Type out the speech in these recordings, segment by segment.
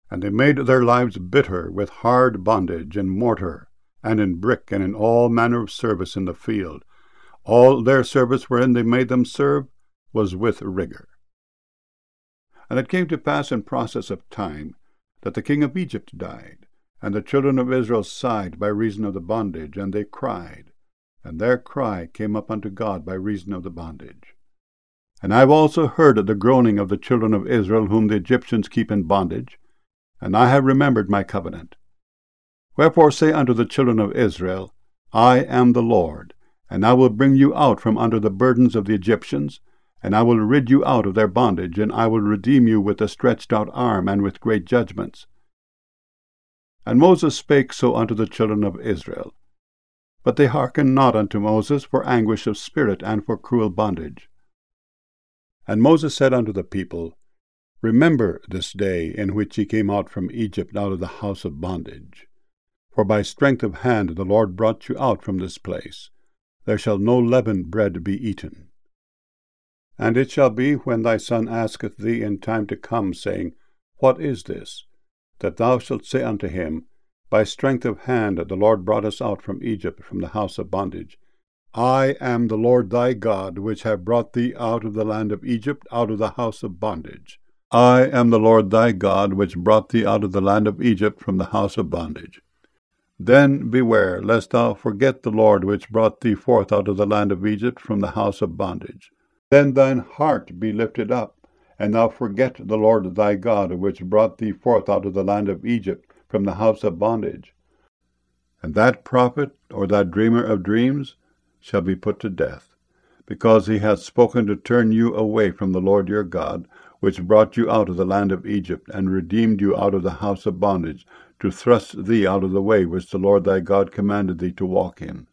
And they made their lives bitter with hard bondage in mortar, and in brick, and in all manner of service in the field. All their service wherein they made them serve was with rigor. And it came to pass in process of time that the king of Egypt died, and the children of Israel sighed by reason of the bondage, and they cried, and their cry came up unto God by reason of the bondage. And I have also heard the groaning of the children of Israel, whom the Egyptians keep in bondage, and I have remembered my covenant. Wherefore say unto the children of Israel, I am the Lord, and I will bring you out from under the burdens of the Egyptians, and I will rid you out of their bondage, and I will redeem you with a stretched out arm, and with great judgments. And Moses spake so unto the children of Israel. But they hearkened not unto Moses for anguish of spirit, and for cruel bondage. And Moses said unto the people, Remember this day in which ye came out from Egypt, out of the house of bondage. For by strength of hand the Lord brought you out from this place. There shall no leavened bread be eaten. And it shall be, when thy son asketh thee in time to come, saying, What is this? That thou shalt say unto him, By strength of hand the Lord brought us out from Egypt, from the house of bondage. I am the Lord thy God, which have brought thee out of the land of Egypt, out of the house of bondage. I am the Lord thy God, which brought thee out of the land of Egypt, from the house of bondage. Then beware, lest thou forget the Lord, which brought thee forth out of the land of Egypt, from the house of bondage. Then thine heart be lifted up, and thou forget the Lord thy God, which brought thee forth out of the land of Egypt, from the house of bondage. And that prophet, or that dreamer of dreams, shall be put to death, because he hath spoken to turn you away from the Lord your God, which brought you out of the land of Egypt, and redeemed you out of the house of bondage, to thrust thee out of the way which the Lord thy God commanded thee to walk in.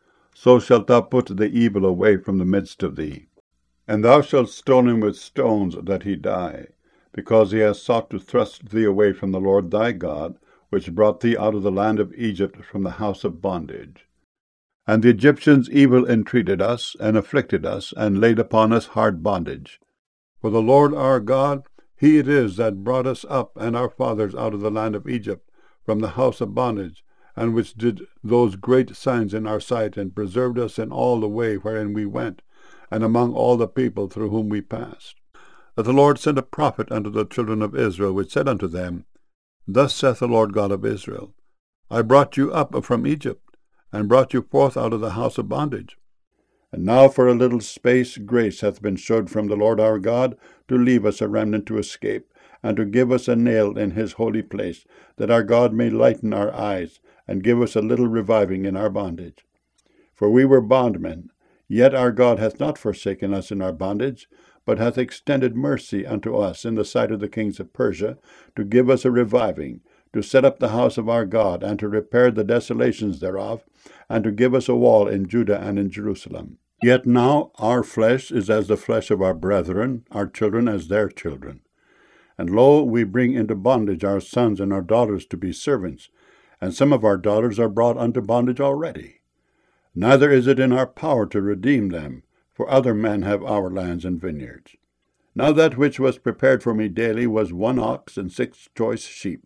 So shalt thou put the evil away from the midst of thee. And thou shalt stone him with stones, that he die, because he hath sought to thrust thee away from the Lord thy God, which brought thee out of the land of Egypt, from the house of bondage. And the Egyptians evil entreated us, and afflicted us, and laid upon us hard bondage. For the Lord our God, he it is that brought us up and our fathers out of the land of Egypt, from the house of bondage, and which did those great signs in our sight, and preserved us in all the way wherein we went, and among all the people through whom we passed. That the Lord sent a prophet unto the children of Israel, which said unto them, Thus saith the Lord God of Israel, I brought you up from Egypt, and brought you forth out of the house of bondage. And now for a little space grace hath been showed from the Lord our God, to leave us a remnant to escape, and to give us a nail in his holy place, that our God may lighten our eyes, and give us a little reviving in our bondage. For we were bondmen, yet our God hath not forsaken us in our bondage, but hath extended mercy unto us in the sight of the kings of Persia, to give us a reviving, to set up the house of our God, and to repair the desolations thereof, and to give us a wall in Judah and in Jerusalem. Yet now our flesh is as the flesh of our brethren, our children as their children. And lo, we bring into bondage our sons and our daughters to be servants, and some of our daughters are brought unto bondage already. Neither is it in our power to redeem them, for other men have our lands and vineyards. Now that which was prepared for me daily was 1 ox and 6 choice sheep.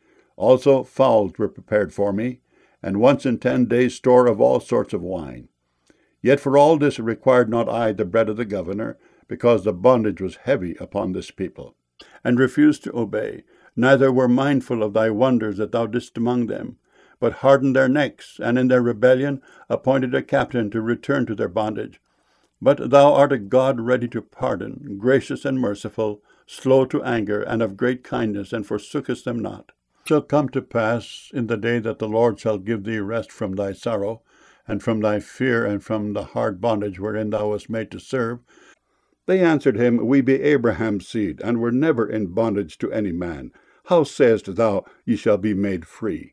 Also fowls were prepared for me, and once in 10 days store of all sorts of wine. Yet for all this required not I the bread of the governor, because the bondage was heavy upon this people, and refused to obey, neither were mindful of thy wonders that thou didst among them, but hardened their necks, and in their rebellion appointed a captain to return to their bondage. But thou art a God ready to pardon, gracious and merciful, slow to anger, and of great kindness, and forsookest them not. It shall come to pass in the day that the Lord shall give thee rest from thy sorrow, and from thy fear, and from the hard bondage wherein thou wast made to serve. They answered him, We be Abraham's seed, and were never in bondage to any man. How sayest thou, Ye shall be made free?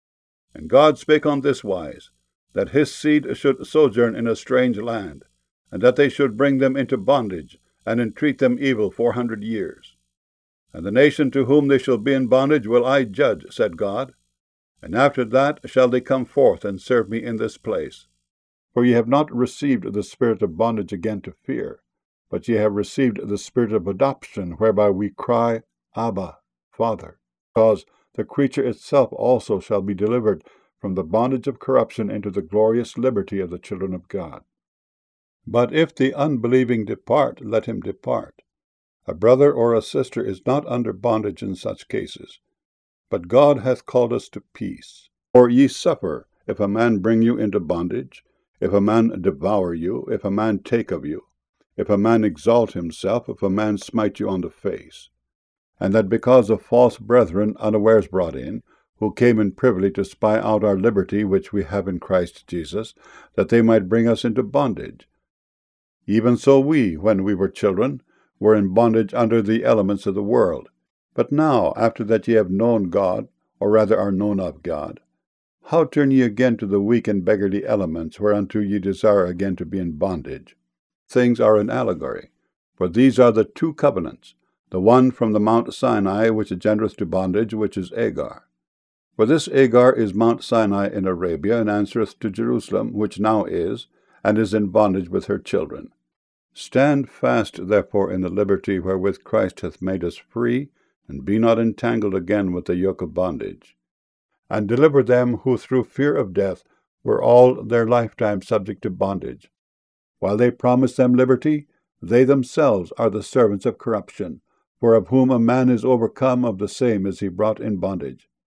And God spake on this wise, that his seed should sojourn in a strange land, and that they should bring them into bondage, and entreat them evil 400 years. And the nation to whom they shall be in bondage will I judge, said God. And after that shall they come forth and serve me in this place. For ye have not received the spirit of bondage again to fear, but ye have received the spirit of adoption, whereby we cry, Abba, Father. because the creature itself also shall be delivered from the bondage of corruption into the glorious liberty of the children of God. But if the unbelieving depart, let him depart. A brother or a sister is not under bondage in such cases. But God hath called us to peace. For ye suffer, if a man bring you into bondage, if a man devour you, if a man take of you, if a man exalt himself, if a man smite you on the face. And that because of false brethren unawares brought in, who came in privily to spy out our liberty which we have in Christ Jesus, that they might bring us into bondage. Even so we, when we were children, were in bondage under the elements of the world. But now, after that ye have known God, or rather are known of God, how turn ye again to the weak and beggarly elements, whereunto ye desire again to be in bondage? Things are an allegory, for these are the two covenants, the one from the Mount Sinai, which engendereth to bondage, which is Agar. For this Agar is Mount Sinai in Arabia, and answereth to Jerusalem, which now is, and is in bondage with her children. Stand fast, therefore, in the liberty wherewith Christ hath made us free, and be not entangled again with the yoke of bondage. And deliver them who through fear of death were all their lifetime subject to bondage. While they promise them liberty, they themselves are the servants of corruption, for of whom a man is overcome, of the same is he brought in bondage.